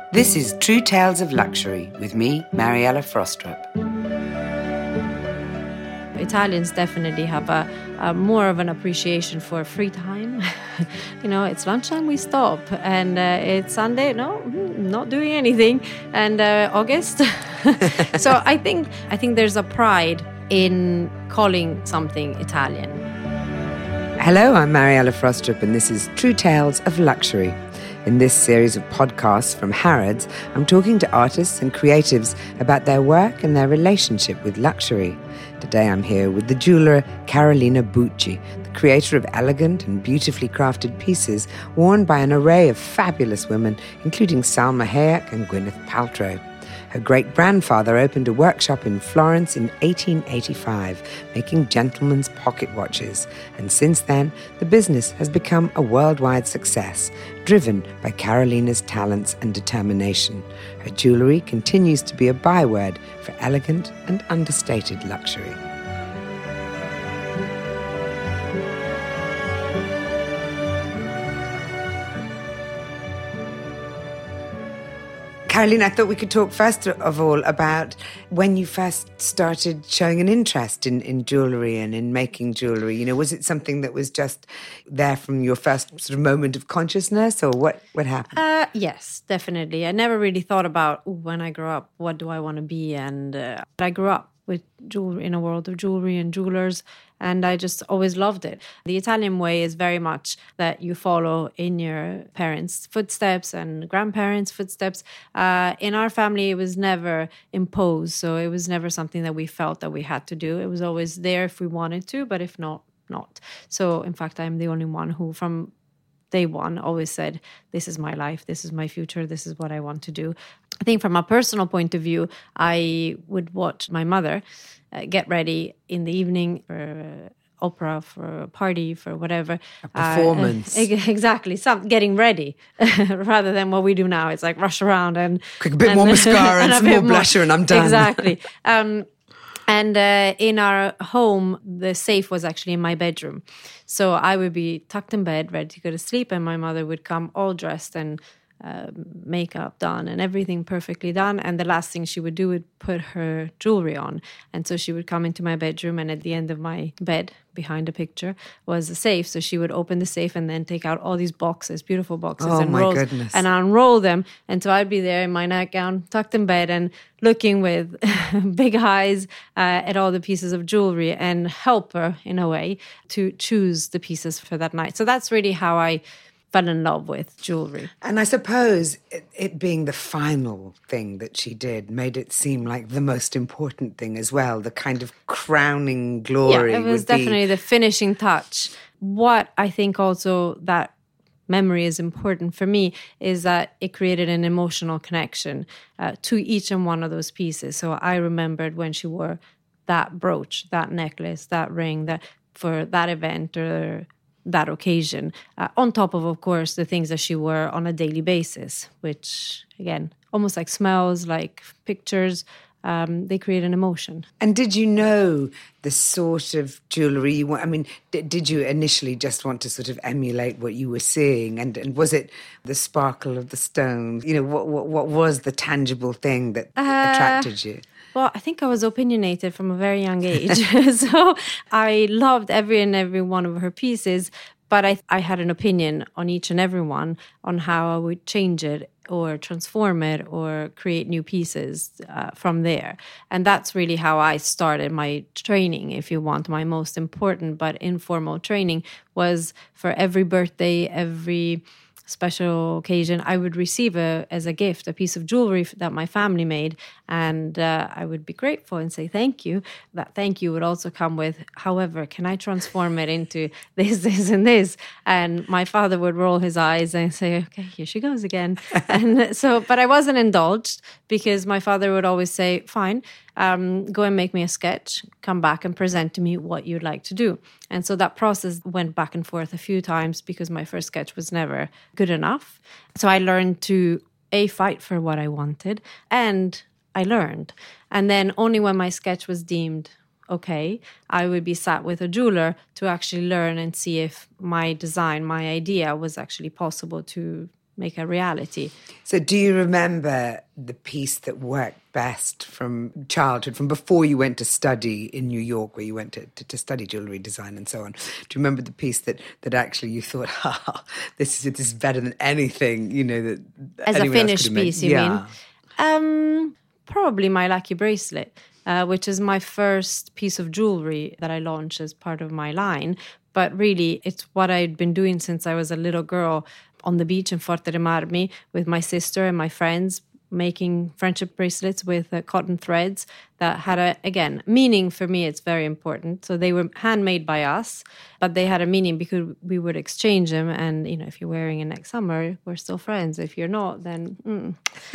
This is True Tales of Luxury with me, Mariella Frostrup. Italians definitely have a more of an appreciation for free time. It's lunchtime, we stop, and it's Sunday, no, not doing anything, and August. So I think there's a pride in calling something Italian. Hello, I'm Mariella Frostrup, and this is True Tales of Luxury. In this series of podcasts from Harrods, I'm talking to artists and creatives about their work and their relationship with luxury. Today I'm here with the jeweller Carolina Bucci, the creator of elegant and beautifully crafted pieces worn by an array of fabulous women, including Salma Hayek and Gwyneth Paltrow. Her great-grandfather opened a workshop in Florence in 1885, making gentlemen's pocket watches. And since then, the business has become a worldwide success, driven by Carolina's talents and determination. Her jewellery continues to be a byword for elegant and understated luxury. Carolina, I thought we could talk first of all about when you first started showing an interest in jewellery and in making jewellery. Was it something that was just there from your first sort of moment of consciousness, or what happened? Yes, definitely. I never really thought about, when I grow up, what do I want to be? And I grew up with jewelry, in a world of jewelry and jewelers, and I just always loved it. The Italian way is very much that you follow in your parents' footsteps and grandparents' footsteps. In our family, it was never imposed, so it was never something that we felt that we had to do. It was always there if we wanted to, but if not, not. So, in fact, I'm the only one who, from day one, always said, this is my life, this is my future, this is what I want to do. I think from a personal point of view, I would watch my mother get ready in the evening for opera, for a party, for whatever. A performance. Exactly, getting ready rather than what we do now. It's like rush around and... Quick, a bit more mascara and some more blusher and I'm done. Exactly. And in our home, the safe was actually in my bedroom. So I would be tucked in bed, ready to go to sleep, and my mother would come all dressed and makeup done and everything perfectly done. And the last thing she would do would put her jewelry on. And so she would come into my bedroom, and at the end of my bed, behind a picture, was a safe. So she would open the safe and then take out all these boxes, beautiful boxes, and rolls, goodness, and unroll them. And so I'd be there in my nightgown, tucked in bed, and looking with big eyes at all the pieces of jewelry, and help her in a way to choose the pieces for that night. So that's really how I fell in love with jewelry. And I suppose it being the final thing that she did made it seem like the most important thing as well, the kind of crowning glory. Yeah, it was definitely the finishing touch. What I think also that memory is important for me is that it created an emotional connection to each and one of those pieces. So I remembered when she wore that brooch, that necklace, that ring, that for that event or that occasion, on top of course, the things that she wore on a daily basis, which, again, almost like smells, like pictures, they create an emotion. And did you know the sort of jewellery you want? I mean, did you initially just want to sort of emulate what you were seeing? And was it the sparkle of the stones? What was the tangible thing that attracted you? Well, I think I was opinionated from a very young age. So I loved every one of her pieces, but I had an opinion on each and every one, on how I would change it or transform it or create new pieces from there. And that's really how I started my training, if you want. My most important but informal training was for every birthday, every special occasion, I would receive as a gift a piece of jewelry that my family made, and I would be grateful and say thank you. That thank you would also come with, however, can I transform it into this, this, and this? And my father would roll his eyes and say, okay, here she goes again. And so, but I wasn't indulged, because my father would always say, fine, go and make me a sketch, come back and present to me what you'd like to do. And so that process went back and forth a few times, because my first sketch was never good enough. So I learned to fight for what I wanted, and I learned. And then only when my sketch was deemed okay, I would be sat with a jeweler to actually learn and see if my design, my idea was actually possible to make a reality. So do you remember the piece that worked best from childhood, from before you went to study in New York, where you went to study jewellery design and so on? Do you remember the piece that actually you thought, this is better than anything, that as a finished piece, you mean? Probably my lucky bracelet, which is my first piece of jewellery that I launched as part of my line. But really, it's what I'd been doing since I was a little girl on the beach in Forte dei Marmi with my sister and my friends, making friendship bracelets with cotton threads that had again, meaning for me. It's very important. So they were handmade by us, but they had a meaning because we would exchange them. And, if you're wearing it next summer, we're still friends. If you're not, then...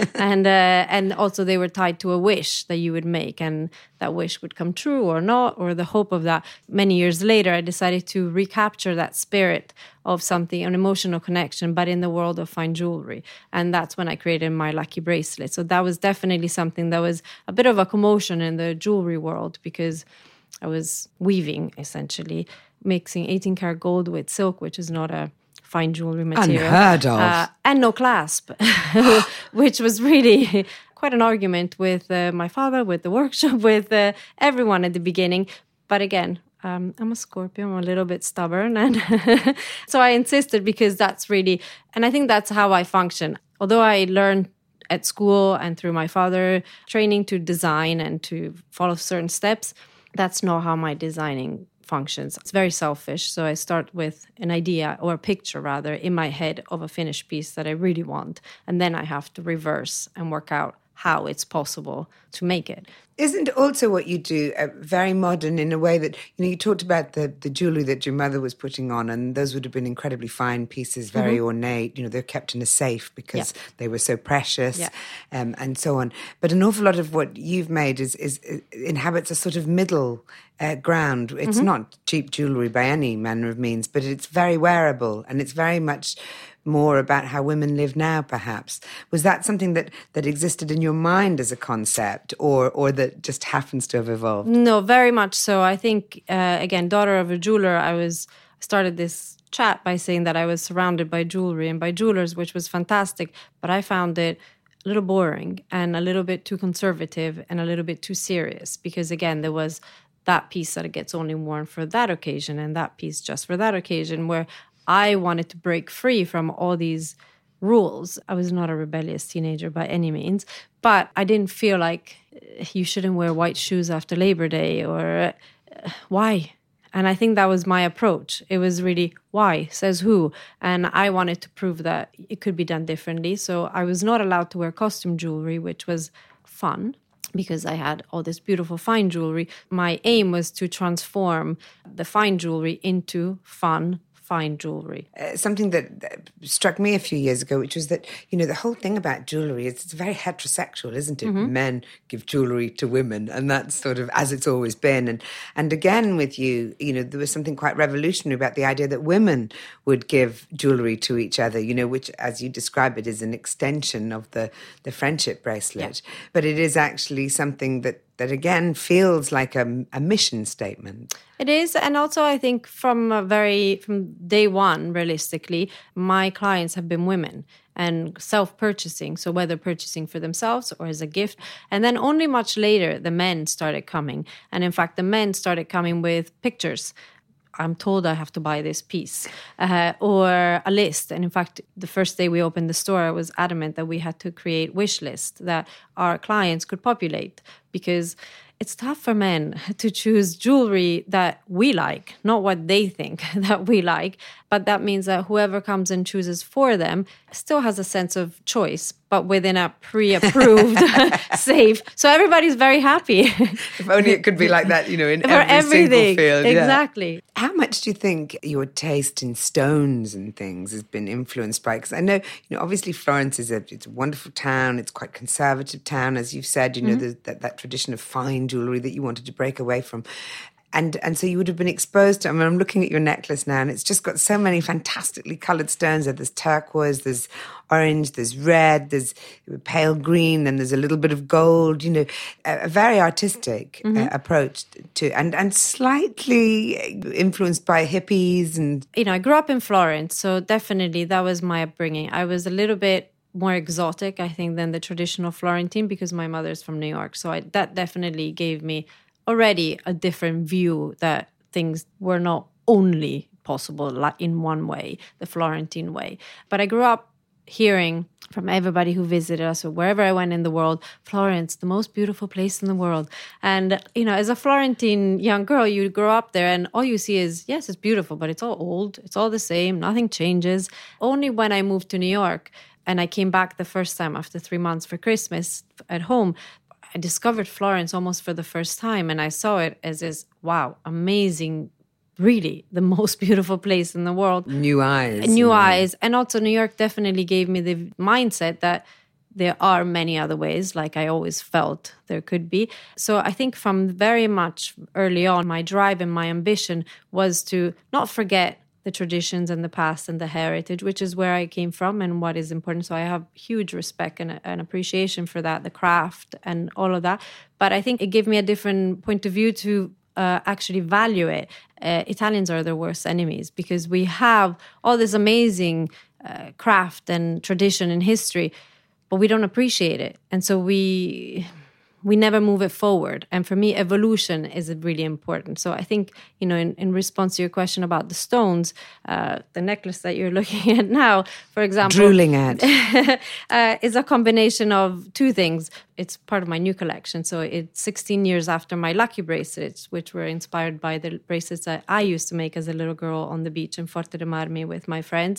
And also they were tied to a wish that you would make, and that wish would come true or not, or the hope of that. Many years later, I decided to recapture that spirit of something, an emotional connection, but in the world of fine jewelry. And that's when I created my lucky bracelet. So that was definitely something that was a bit of a commotion in the jewelry world, because I was weaving, essentially, mixing 18-karat gold with silk, which is not a fine jewelry material. Unheard of. And no clasp, which was really quite an argument with my father, with the workshop, with everyone at the beginning. But again, I'm a Scorpio, I'm a little bit stubborn. And so I insisted, because that's really, and I think that's how I function. Although I learned at school and through my father training to design and to follow certain steps, that's not how my designing functions. It's very selfish. So I start with an idea, or a picture rather, in my head of a finished piece that I really want. And then I have to reverse and work out how it's possible to make it. Isn't also what you do very modern in a way that, you talked about the jewellery that your mother was putting on, and those would have been incredibly fine pieces, very ornate. They're kept in a safe because they were so precious, and so on. But an awful lot of what you've made is inhabits a sort of middle ground. It's not cheap jewellery by any manner of means, but it's very wearable, and it's very much more about how women live now, perhaps. Was that something that existed in your mind as a concept, or that just happens to have evolved? No, very much so. I think, again, daughter of a jeweler, I started this chat by saying that I was surrounded by jewelry and by jewelers, which was fantastic, but I found it a little boring and a little bit too conservative and a little bit too serious, because, again, there was that piece that gets only worn for that occasion and that piece just for that occasion, where I wanted to break free from all these rules. I was not a rebellious teenager by any means, but I didn't feel like you shouldn't wear white shoes after Labor Day, or why? And I think that was my approach. It was really, why? Says who? And I wanted to prove that it could be done differently. So I was not allowed to wear costume jewelry, which was fun, because I had all this beautiful fine jewelry. My aim was to transform the fine jewelry into fun fine jewelry. Something that struck me a few years ago, which was that, the whole thing about jewelry is it's very heterosexual, isn't it? Men give jewelry to women, and that's sort of as it's always been. And again with you, there was something quite revolutionary about the idea that women would give jewelry to each other, which, as you describe it, is an extension of the friendship bracelet. Yeah. But it is actually something that again feels like a mission statement. It is, and also I think from day one, realistically, my clients have been women and self-purchasing, so whether purchasing for themselves or as a gift. And then only much later, the men started coming. And in fact, the men started coming with pictures. I'm told I have to buy this piece, or a list. And in fact, the first day we opened the store, I was adamant that we had to create wish lists that our clients could populate, because it's tough for men to choose jewelry that we like, not what they think that we like. But that means that whoever comes and chooses for them still has a sense of choice, but within a pre-approved safe. So everybody's very happy. If only it could be like that, in every single field. Exactly. Yeah. How much do you think your taste in stones and things has been influenced by? Because I know, obviously Florence it's a wonderful town. It's quite conservative town, as you've said. There's that tradition of fine jewellery that you wanted to break away from. And so you would have been exposed to, I mean, I'm looking at your necklace now and it's just got so many fantastically coloured stones. There's turquoise, there's orange, there's red, there's pale green, and there's a little bit of gold, you know, a very artistic approach to, and slightly influenced by hippies. And you know, I grew up in Florence, so definitely that was my upbringing. I was a little bit more exotic, I think, than the traditional Florentine because my mother's from New York. So that definitely gave me already a different view that things were not only possible like in one way, the Florentine way. But I grew up hearing from everybody who visited us or wherever I went in the world, Florence, the most beautiful place in the world. And, you know, as a Florentine young girl, you grow up there and all you see is, yes, it's beautiful, but it's all old. It's all the same. Nothing changes. Only when I moved to New York and I came back the first time after 3 months for Christmas at home, I discovered Florence almost for the first time. And I saw it as this, wow, amazing, really the most beautiful place in the world. New eyes. New eyes. And also New York definitely gave me the mindset that there are many other ways, like I always felt there could be. So I think from very much early on, my drive and my ambition was to not forget the traditions and the past and the heritage, which is where I came from and what is important. So I have huge respect and appreciation for that, the craft and all of that. But I think it gave me a different point of view to actually value it. Italians are their worst enemies because we have all this amazing craft and tradition and history, but we don't appreciate it. And so we never move it forward. And for me, evolution is really important. So I think, you know, in response to your question about the stones, the necklace that you're looking at now, for example... Drooling at. is a combination of two things. It's part of my new collection. So it's 16 years after my lucky bracelets, which were inspired by the bracelets that I used to make as a little girl on the beach in Forte dei Marmi with my friends.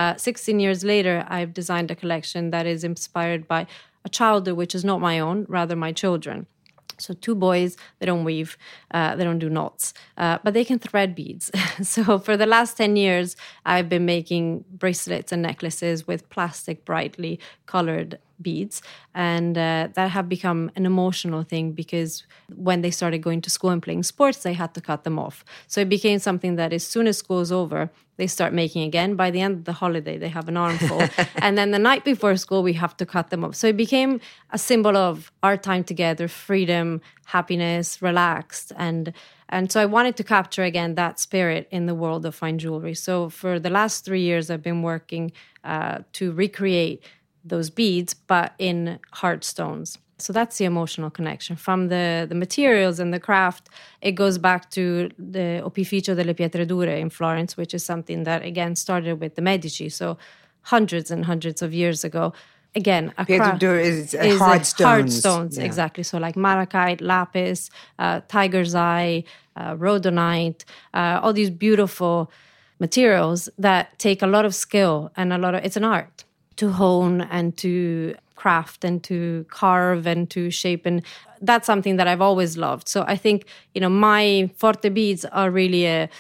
16 years later, I've designed a collection that is inspired by a childhood which is not my own, rather my children. So 2 boys, they don't weave, they don't do knots, but they can thread beads. So for the last 10 years, I've been making bracelets and necklaces with plastic, brightly colored beads. And that have become an emotional thing because when they started going to school and playing sports, they had to cut them off. So it became something that as soon as school is over, they start making again. By the end of the holiday, they have an armful. And then the night before school, we have to cut them off. So it became a symbol of our time together, freedom, happiness, relaxed. And so I wanted to capture again that spirit in the world of fine jewelry. So for the last 3 years, I've been working to recreate those beads, but in hard stones. So that's the emotional connection. From the materials and the craft, it goes back to the Opificio delle Pietre Dure in Florence, which is something that, again, started with the Medici. So hundreds and hundreds of years ago. Again, a Pietre Dure is hard stones. Hard stones, yeah. Exactly. So like malachite, lapis, tiger's eye, rhodonite, all these beautiful materials that take a lot of skill and it's an art to hone and to craft and to carve and to shape. And that's something that I've always loved. So I think, you know, my Forte beads are really an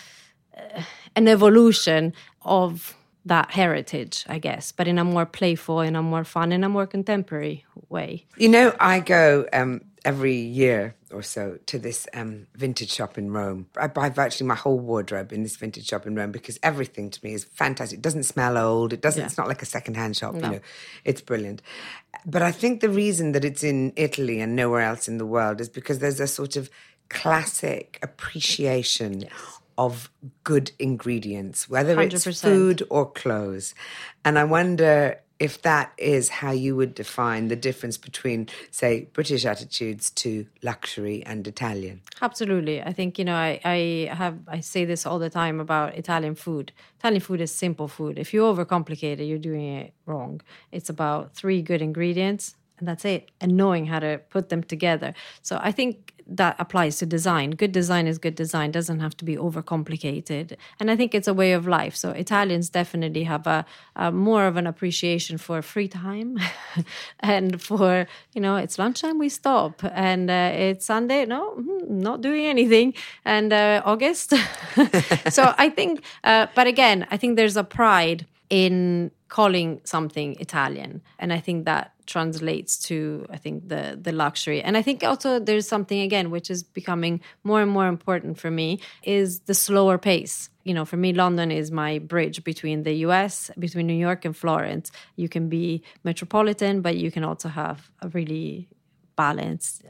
evolution of that heritage, I guess, but in a more playful, in a more fun, in a more contemporary way. You know, I go every year or so to this vintage shop in Rome. I buy virtually my whole wardrobe in this vintage shop in Rome because everything to me is fantastic. It doesn't smell old. It doesn't. Yeah. It's not like a secondhand shop. No. You know, it's brilliant. But I think the reason that it's in Italy and nowhere else in the world is because there's a sort of classic appreciation. Yes. Of good ingredients, whether 100%. It's food or clothes. And I wonder if that is how you would define the difference between, say, British attitudes to luxury and Italian. Absolutely. I think, you know, I say this all the time about Italian food. Italian food is simple food. If you overcomplicate it, you're doing it wrong. It's about 3 good ingredients, and that's it, and knowing how to put them together. So I think that applies to design. Good design is good design. Doesn't have to be overcomplicated. And I think it's a way of life. So Italians definitely have a more of an appreciation for free time and for, you know, it's lunchtime, we stop. And it's Sunday, no, not doing anything. And August. So I think, but again, I think there's a pride in calling something Italian. And I think that translates to, I think, the luxury. And I think also there's something, again, which is becoming more and more important for me, is the slower pace. You know, for me, London is my bridge between the US, between New York and Florence. You can be metropolitan, but you can also have a really balanced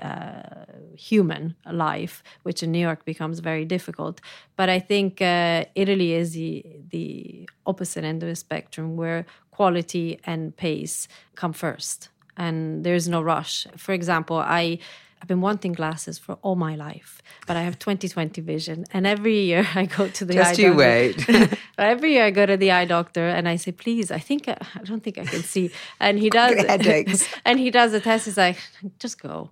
human life, which in New York becomes very difficult. But I think Italy is the opposite end of the spectrum, where quality and pace come first, and there's no rush. For example, I've been wanting glasses for all my life, but I have 20/20 vision. And every year I go to the eye doctor. Just you wait. Every year I go to the eye doctor and I say, please, I don't think I can see. And he does headaches. And he does the test. He's like, just go.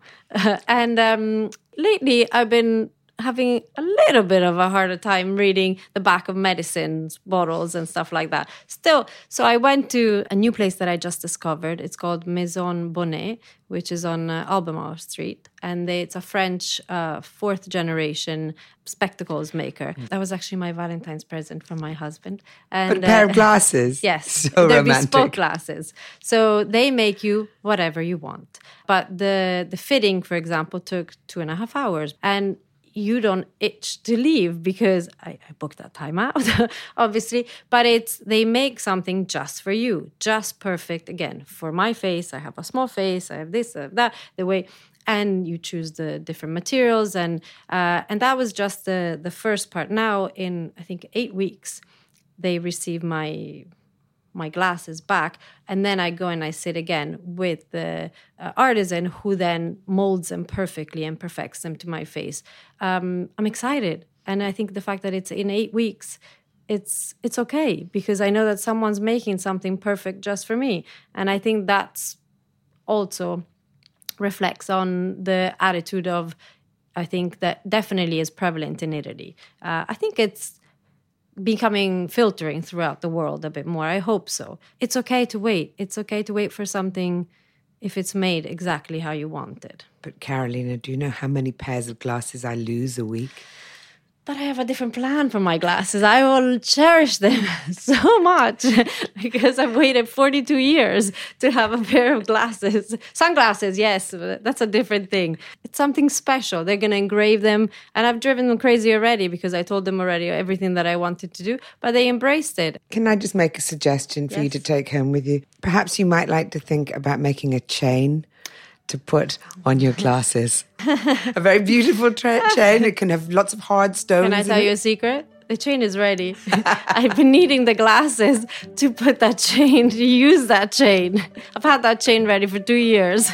And lately I've been having a little bit of a harder time reading the back of medicines bottles and stuff like that. Still, so I went to a new place that I just discovered. It's called Maison Bonnet, which is on Albemarle Street. And it's a French fourth generation spectacles maker. That was actually my Valentine's present from my husband. And, but a pair of glasses. Yes. So they're romantic. bespoke glasses. So they make you whatever you want. But the fitting, for example, took 2.5 hours. And you don't itch to leave because I booked that time out, obviously. But they make something just for you, just perfect. Again, for my face, I have a small face, I have this, I have that, the way, and you choose the different materials. And that was just the first part. Now, in, I think, 8 weeks, they receive my glasses back, and then I go and I sit again with the artisan who then molds them perfectly and perfects them to my face. I'm excited, and I think the fact that it's in 8 weeks, it's okay, because I know that someone's making something perfect just for me, and I think that's also reflects on the attitude of, I think that definitely is prevalent in Italy. I think it's becoming filtering throughout the world a bit more. I hope so. It's okay to wait. It's okay to wait for something if it's made exactly how you want it. But Carolina, do you know how many pairs of glasses I lose a week? But I have a different plan for my glasses. I will cherish them so much because I've waited 42 years to have a pair of glasses. Sunglasses, yes, that's a different thing. It's something special. They're going to engrave them. And I've driven them crazy already because I told them already everything that I wanted to do. But they embraced it. Can I just make a suggestion for you to take home with you? Perhaps you might like to think about making a chain to put on your glasses. A very beautiful chain. It can have lots of hard stones. Can I tell you a secret? The chain is ready. I've been needing the glasses to put that chain, to use that chain. I've had that chain ready for 2 years.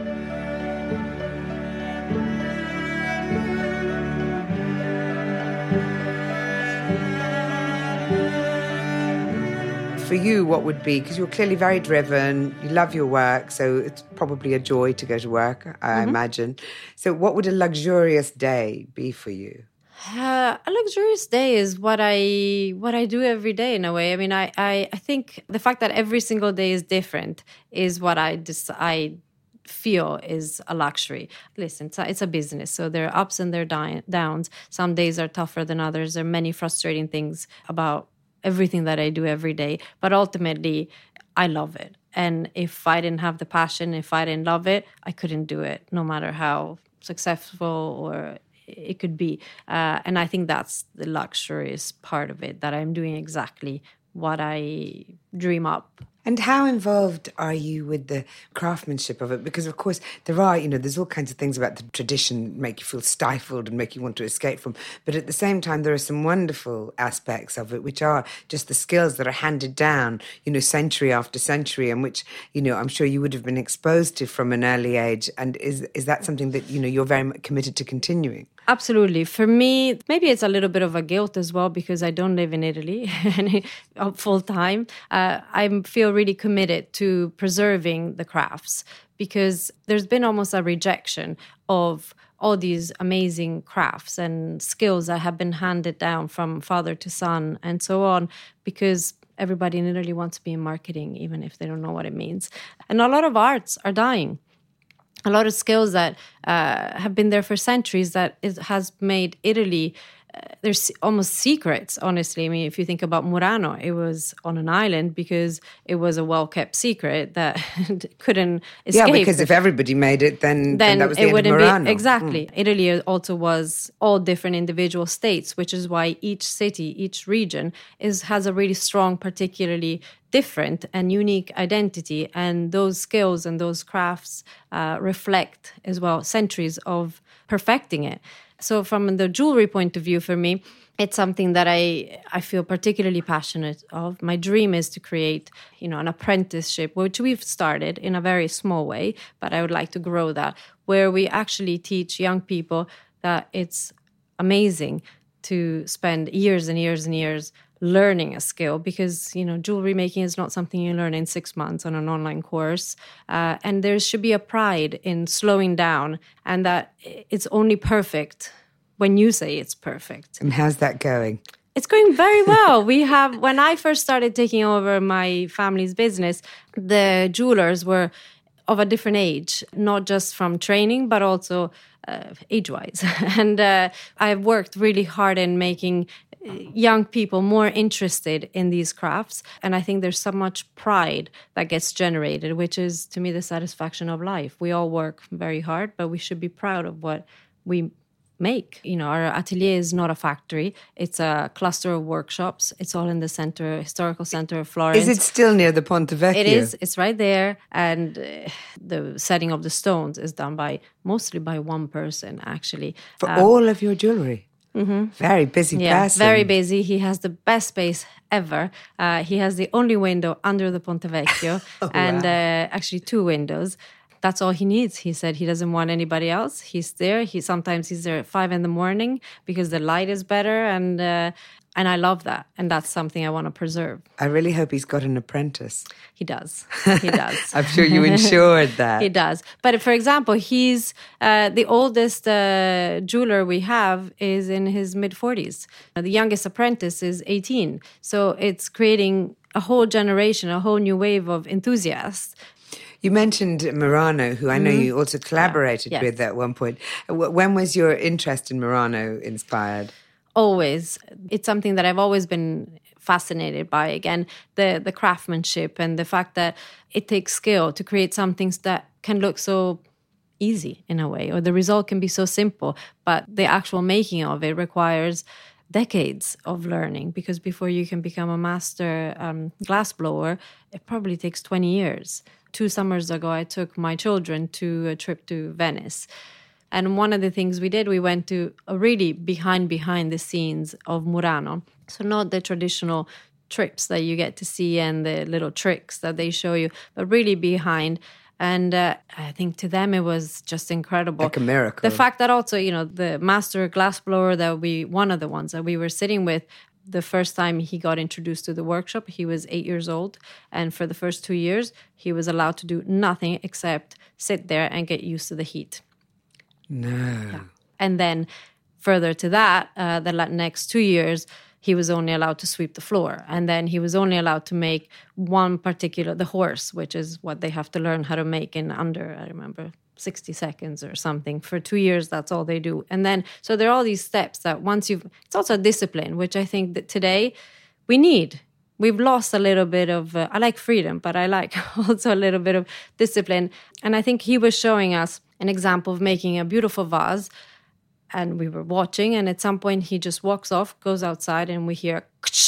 For you, what would be, because you're clearly very driven, you love your work, so it's probably a joy to go to work, I imagine. So what would a luxurious day be for you? A luxurious day is what I do every day in a way. I mean, I think the fact that every single day is different is what I feel is a luxury. Listen, it's a business, so there are ups and there are downs. Some days are tougher than others. There are many frustrating things about everything that I do every day. But ultimately, I love it. And if I didn't have the passion, if I didn't love it, I couldn't do it, no matter how successful or it could be. And I think that's the luxurious part of it, that I'm doing exactly what I dream up. And how involved are you with the craftsmanship of it? Because, of course, there's all kinds of things about the tradition that make you feel stifled and make you want to escape from. But at the same time, there are some wonderful aspects of it, which are just the skills that are handed down, century after century, and which, I'm sure you would have been exposed to from an early age. And is that something that, you're very much committed to continuing? Absolutely. For me, maybe it's a little bit of a guilt as well, because I don't live in Italy full time. I feel really committed to preserving the crafts, because there's been almost a rejection of all these amazing crafts and skills that have been handed down from father to son and so on, because everybody in Italy wants to be in marketing, even if they don't know what it means. And a lot of arts are dying. A lot of skills that have been there for centuries, that has made Italy there's almost secrets, honestly. I mean, if you think about Murano, it was on an island because it was a well-kept secret that couldn't escape. Yeah, because if everybody made it, then that was the end of Murano. Exactly. Italy also was all different individual states, which is why each city, each region has a really strong, particularly different and unique identity. And those skills and those crafts reflect as well centuries of perfecting it. So from the jewelry point of view, for me, it's something that I feel particularly passionate of. My dream is to create, an apprenticeship, which we've started in a very small way, but I would like to grow that, where we actually teach young people that it's amazing to spend years and years and years learning a skill, because jewelry making is not something you learn in 6 months on an online course, and there should be a pride in slowing down, and that it's only perfect when you say it's perfect. And how's that going? It's going very well. When I first started taking over my family's business, the jewelers were of a different age, not just from training, but also age-wise. And I've worked really hard in making young people more interested in these crafts. And I think there's so much pride that gets generated, which is, to me, the satisfaction of life. We all work very hard, but we should be proud of what we make. Our atelier is not a factory. It's a cluster of workshops. It's all in the historical center of Florence. Is it still near the Ponte Vecchio? It is. It's right there. And the setting of the stones is done mostly by one person, actually. For all of your jewelry? Mm-hmm. Very busy person. Very busy. He has the best space ever. He has the only window under the Ponte Vecchio and actually 2 windows. That's all he needs. He said he doesn't want anybody else. He's there. Sometimes he's there at 5 a.m. because the light is better, and I love that. And that's something I want to preserve. I really hope he's got an apprentice. He does. He does. I'm sure you ensured that. He does. But for example, he's the oldest jeweler we have is in his mid-40s. The youngest apprentice is 18. So it's creating a whole generation, a whole new wave of enthusiasts. You mentioned Murano, who I know you also collaborated with at one point. When was your interest in Murano inspired? Always. It's something that I've always been fascinated by. Again, the craftsmanship and the fact that it takes skill to create some things that can look so easy in a way, or the result can be so simple, but the actual making of it requires decades of learning, because before you can become a master glassblower, it probably takes 20 years. 2 summers ago, I took my children to a trip to Venice. And one of the things we did, we went to a really behind the scenes of Murano. So not the traditional trips that you get to see and the little tricks that they show you, but really behind. And I think to them, it was just incredible. Like a miracle. The fact that also, the master glassblower one of the ones that we were sitting with, the first time he got introduced to the workshop, he was 8 years old. And for the first 2 years, he was allowed to do nothing except sit there and get used to the heat. No. Yeah. And then further to that, the next 2 years, he was only allowed to sweep the floor. And then he was only allowed to make the horse, which is what they have to learn how to make in under, I remember, 60 seconds or something. For 2 years, that's all they do. And then, so there are all these steps that it's also a discipline, which I think that today we need. We've lost a little bit of, I like freedom, but I like also a little bit of discipline. And I think he was showing us an example of making a beautiful vase. And we were watching, and at some point he just walks off, goes outside, and we hear,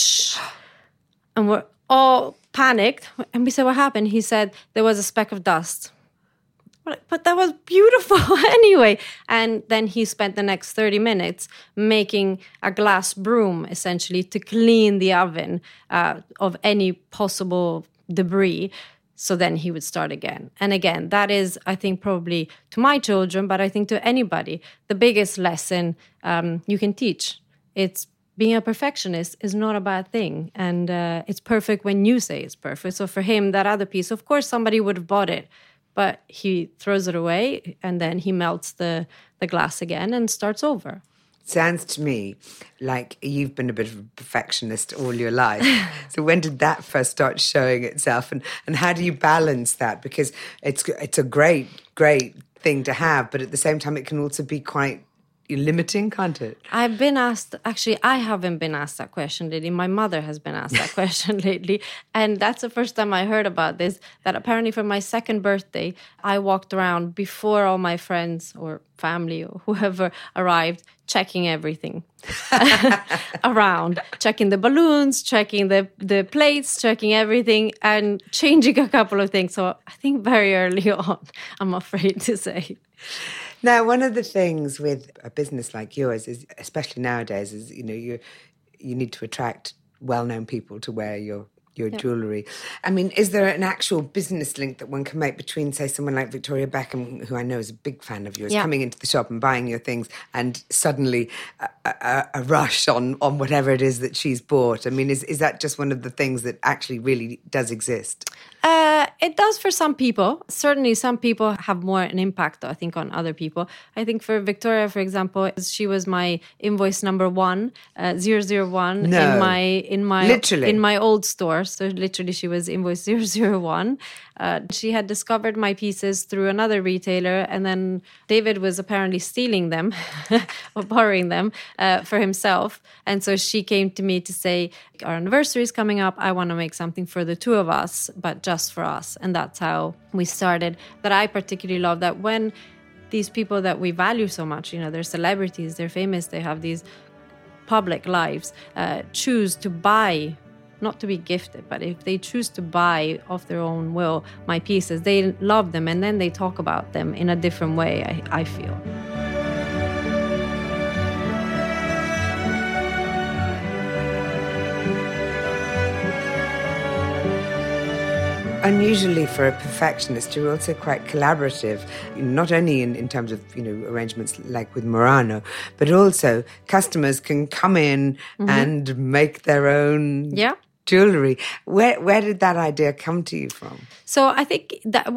and we're all panicked. And we said, what happened? He said, there was a speck of dust. But that was beautiful anyway. And then he spent the next 30 minutes making a glass broom, essentially, to clean the oven of any possible debris. So then he would start again. And again, that is, I think, probably to my children, but I think to anybody, the biggest lesson you can teach. It's being a perfectionist is not a bad thing. And it's perfect when you say it's perfect. So for him, that other piece, of course, somebody would have bought it. But he throws it away, and then he melts the glass again and starts over. Sounds to me like you've been a bit of a perfectionist all your life. So when did that first start showing itself? And how do you balance that? Because it's a great thing to have, but at the same time, it can also be quite limiting, can't it? I've been asked, actually, I haven't been asked that question lately. My mother has been asked that question lately. And that's the first time I heard about this, that apparently for my second birthday, I walked around before all my friends or family or whoever arrived, checking everything around, checking the balloons, checking the plates, checking everything, and changing a couple of things. So I think very early on, I'm afraid to say. Now, one of the things with a business like yours is, especially nowadays, is you need to attract well-known people to wear your jewellery. I mean, is there an actual business link that one can make between, say, someone like Victoria Beckham, who I know is a big fan of yours, coming into the shop and buying your things, and suddenly a rush on whatever it is that she's bought? I mean, is that just one of the things that actually really does exist? It does for some people. Certainly some people have more an impact, I think, on other people. I think for Victoria, for example, she was my invoice number 001 in my old store. So literally she was invoice 001. She had discovered my pieces through another retailer, and then David was apparently stealing them or borrowing them for himself. And so she came to me to say, our anniversary is coming up. I want to make something for the two of us, but just for us. And that's how we started. That I particularly love that when these people that we value so much, they're celebrities, they're famous, they have these public lives, choose to buy, not to be gifted, but if they choose to buy of their own will my pieces, they love them, and then they talk about them in a different way, I feel. Unusually for a perfectionist, you're also quite collaborative, not only in terms of, arrangements like with Murano, but also customers can come in and make their own jewellery. Where did that idea come to you from? So I think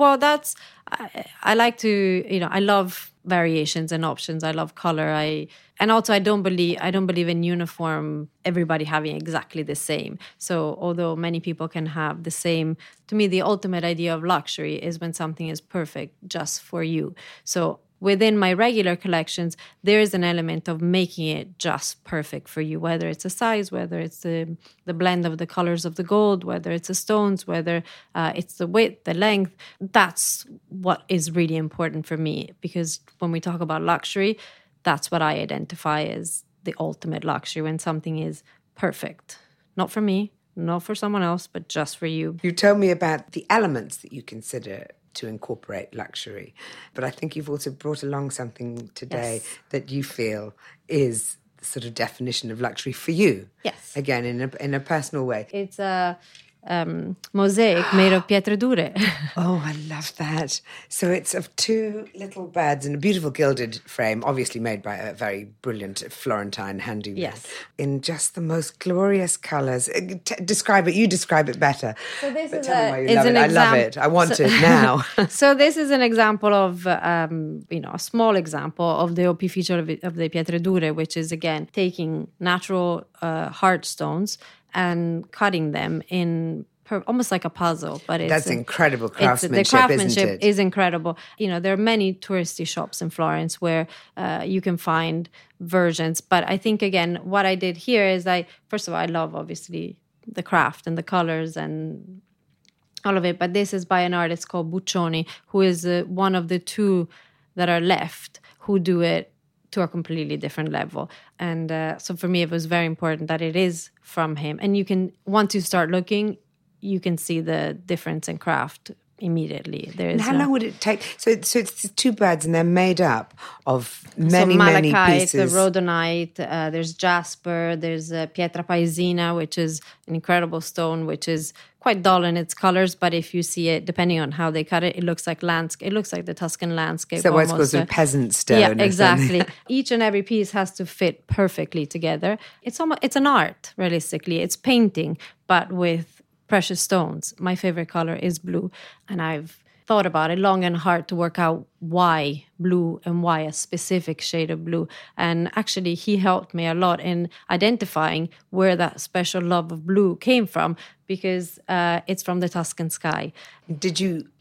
I like to, I love variations and options. I love color. And also I don't believe in uniform, everybody having exactly the same. So although many people can have the same, to me, the ultimate idea of luxury is when something is perfect just for you. So within my regular collections, there is an element of making it just perfect for you, whether it's a size, whether it's the blend of the colors of the gold, whether it's the stones, whether it's the width, the length. That's what is really important for me, because when we talk about luxury, that's what I identify as the ultimate luxury, when something is perfect. Not for me, not for someone else, but just for you. You told me about the elements that you consider to incorporate luxury, but I think you've also brought along something today that you feel is the sort of definition of luxury for you. Yes. Again, in a personal way. It's a mosaic made of pietre dure. Oh, I love that. So it's of two little birds in a beautiful gilded frame, obviously made by a very brilliant Florentine handyman. Yes. In just the most glorious colours. Describe it. You describe it better. So this but is tell me why you love it. I love it. I want it now. So this is an example of, a small example of the opificio of the pietre dure, which is, again, taking natural hard stones and cutting them in almost like a puzzle. But that's incredible craftsmanship, the craftsmanship isn't it? Is incredible. There are many touristy shops in Florence where you can find versions. But I think, again, what I did here is first of all, I love, obviously, the craft and the colors and all of it. But this is by an artist called Buccioni, who is one of the two that are left who do it to a completely different level. And so for me, it was very important that it is from him. And you can, once you start looking, you can see the difference in craft immediately. And how long would it take? So it's two birds, and they're made up of many pieces. The rhodonite, there's jasper, there's pietra paesina, which is an incredible stone, which is quite dull in its colors, but if you see it, depending on how they cut it, it looks like landscape. It looks like the Tuscan landscape. So what's called a peasant stone. Yeah, exactly. Each and every piece has to fit perfectly together. It's an art, realistically. It's painting, but with precious stones. My favorite color is blue, and I've thought about it long and hard to work out why blue and why a specific shade of blue. And actually, he helped me a lot in identifying where that special love of blue came from, because it's from the Tuscan sky. Did you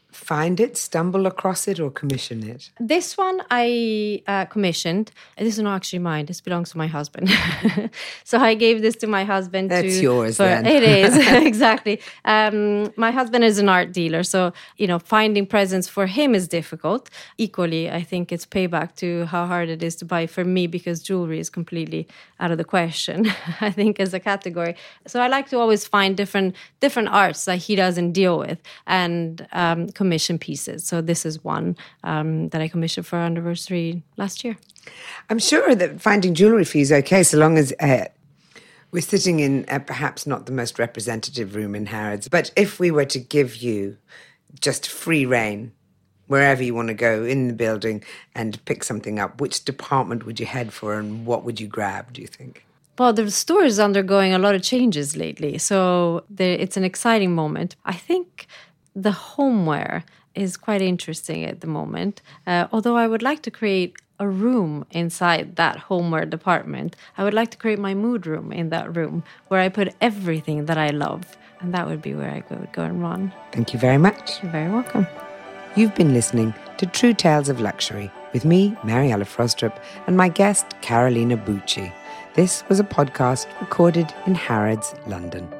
find it, stumble across it, or commission it? This one I commissioned. This is not actually mine. This belongs to my husband. So I gave this to my husband. That's yours then. It is, exactly. My husband is an art dealer. So, finding presents for him is difficult. Equally, I think it's payback to how hard it is to buy for me because jewelry is completely out of the question, I think, as a category. So I like to always find different arts that he doesn't deal with and commission pieces. So this is one that I commissioned for our anniversary last year. I'm sure that finding jewellery for you is okay, so long as we're sitting in perhaps not the most representative room in Harrods. But if we were to give you just free rein, wherever you want to go in the building and pick something up, which department would you head for and what would you grab, do you think? Well, the store is undergoing a lot of changes lately, so it's an exciting moment. I think the homeware is quite interesting at the moment, although I would like to create a room inside that homeware department. I would like to create my mood room in that room where I put everything that I love, and that would be where I would go and run. Thank you very much. You're very welcome. You've been listening to True Tales of Luxury with me, Mariella Frostrup, and my guest, Carolina Bucci. This was a podcast recorded in Harrods, London.